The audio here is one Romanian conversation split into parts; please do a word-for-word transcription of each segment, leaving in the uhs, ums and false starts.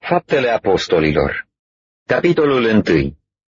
Faptele Apostolilor, capitolul unu.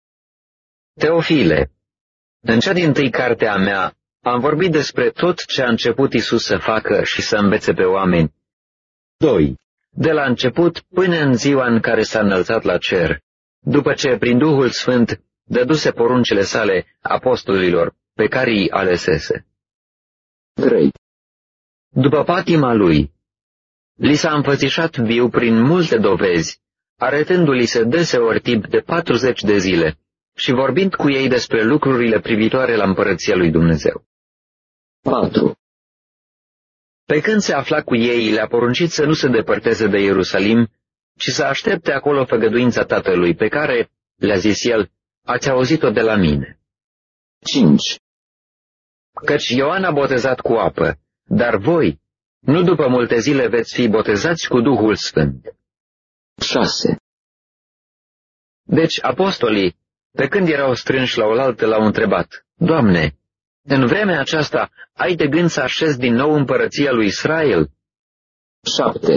Teofile, în cea dintâi carte a mea am vorbit despre tot ce a început Iisus să facă și să învețe pe oameni. doi. De la început până în ziua în care s-a înălțat la cer, după ce prin Duhul Sfânt dăduse poruncile sale apostolilor pe care îi alesese. trei. După patima lui, li s-a înfățișat viu prin multe dovezi, arătându-li se deseori timp de patruzeci de zile și vorbind cu ei despre lucrurile privitoare la împărăția lui Dumnezeu. patru. Pe când se afla cu ei, le-a poruncit să nu se depărteze de Ierusalim, ci să aștepte acolo făgăduința Tatălui, pe care, le-a zis el, ați auzit-o de la mine. cinci. Căci Ioan a botezat cu apă, dar voi, nu după multe zile veți fi botezați cu Duhul Sfânt. șase. Deci apostolii, pe când erau strânși la oaltă, l-au întrebat, Doamne, în vremea aceasta ai de gând să așezi din nou împărăția lui Israel? șapte.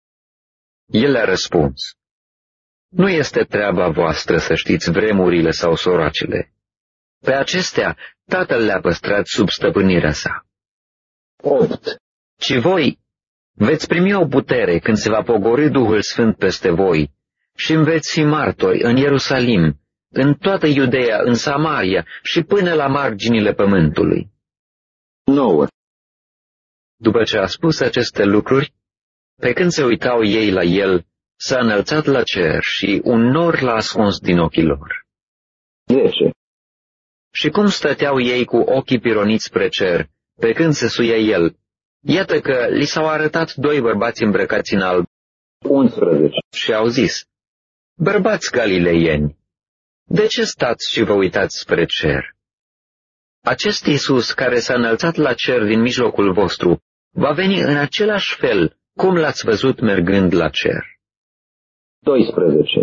El le-a răspuns, nu este treaba voastră să știți vremurile sau soracele. Pe acestea Tatăl le-a păstrat sub stăpânirea sa. opt. Ci voi veți primi o putere când se va pogorî Duhul Sfânt peste voi și îmi veți fi martori în Ierusalim, în toată Iudeea, în Samaria și până la marginile pământului. nouă. După ce a spus aceste lucruri, pe când se uitau ei la el, s-a înălțat la cer și un nor l-a ascuns din ochii lor. zece. Și cum stăteau ei cu ochii pironiți spre cer, pe când se suia el, iată că li s-au arătat doi bărbați îmbrăcați în alb. unsprezece. Și au zis, bărbați galileieni, de ce stați și vă uitați spre cer? Acest Iisus care s-a înălțat la cer din mijlocul vostru va veni în același fel cum l-ați văzut mergând la cer. doisprezece.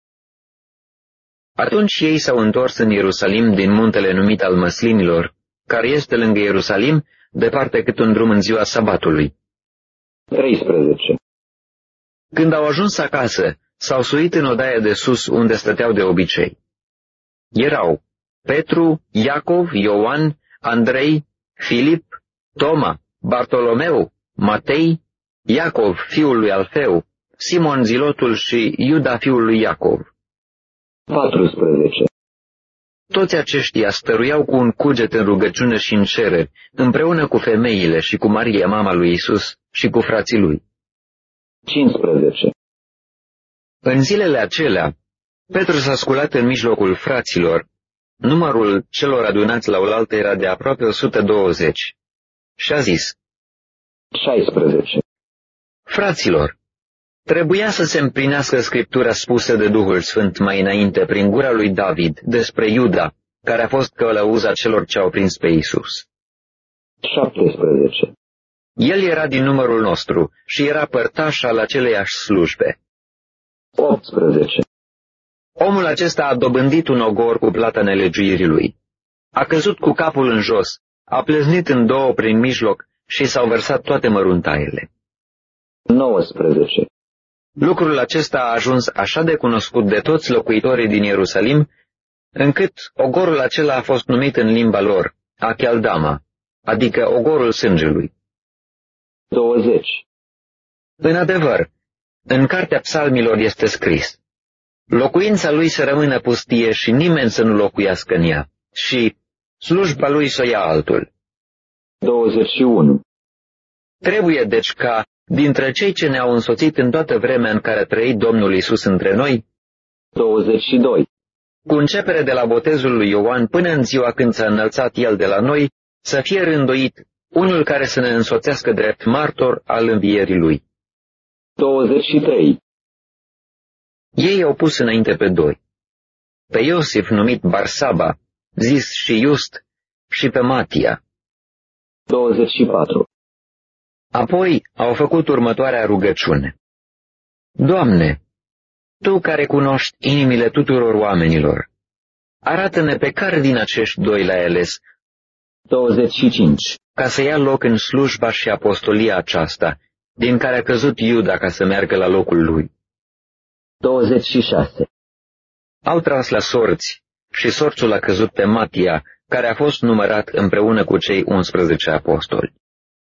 Atunci ei s-au întors în Ierusalim din muntele numit al Măslinilor, care este lângă Ierusalim, departe cât un drum în ziua sabatului. treisprezece. Când au ajuns acasă, s-au suit în odaia de sus unde stăteau de obicei. Erau Petru, Iacov, Ioan, Andrei, Filip, Toma, Bartolomeu, Matei, Iacov, fiul lui Alfeu, Simon Zilotul și Iuda, fiul lui Iacov. paisprezece. Toți aceștia stăruiau cu un cuget în rugăciune și în cereri, împreună cu femeile și cu Maria, mama lui Isus, și cu frații lui. cincisprezece. În zilele acelea, Petru s-a sculat în mijlocul fraților. Numărul celor adunați la oaltă era de aproape o sută douăzeci. Și a zis, șaisprezece. Fraților, trebuia să se împlinească scriptura spusă de Duhul Sfânt mai înainte prin gura lui David despre Iuda, care a fost călăuza celor ce au prins pe Iisus. șaptesprezece. El era din numărul nostru și era părtaș al aceleiași slujbe. optsprezece. Omul acesta a dobândit un ogor cu plata nelegiuirii lui. A căzut cu capul în jos, a pleznit în două prin mijloc și s-au vărsat toate măruntaiele. nouăsprezece. Lucrul acesta a ajuns așa de cunoscut de toți locuitorii din Ierusalim, încât ogorul acela a fost numit în limba lor Acheldama, adică ogorul sângelui. douăzeci. În adevăr, în cartea psalmilor este scris, locuința lui să rămână pustie și nimeni să nu locuiască în ea, și slujba lui să ia altul. douăzeci și unu. Trebuie deci ca, dintre cei ce ne-au însoțit în toată vremea în care a trăit Domnul Iisus între noi, douăzeci și doi. Cu începere de la botezul lui Ioan până în ziua când s-a înălțat el de la noi, să fie rânduit unul care să ne însoțească drept martor al învierii lui. douăzeci și trei. Ei au pus înainte pe doi, pe Iosif numit Barsaba, zis și Just, și pe Matia. douăzeci și patru. Apoi au făcut următoarea rugăciune. Doamne, Tu care cunoști inimile tuturor oamenilor, arată-ne pe care din acești doi l-ai ales. douăzeci și cinci. Ca să ia loc în slujba și apostolia aceasta, din care a căzut Iuda ca să meargă la locul lui. douăzeci și șase. Au tras la sorți și sorțul a căzut pe Matia, care a fost numărat împreună cu cei unsprezece apostoli.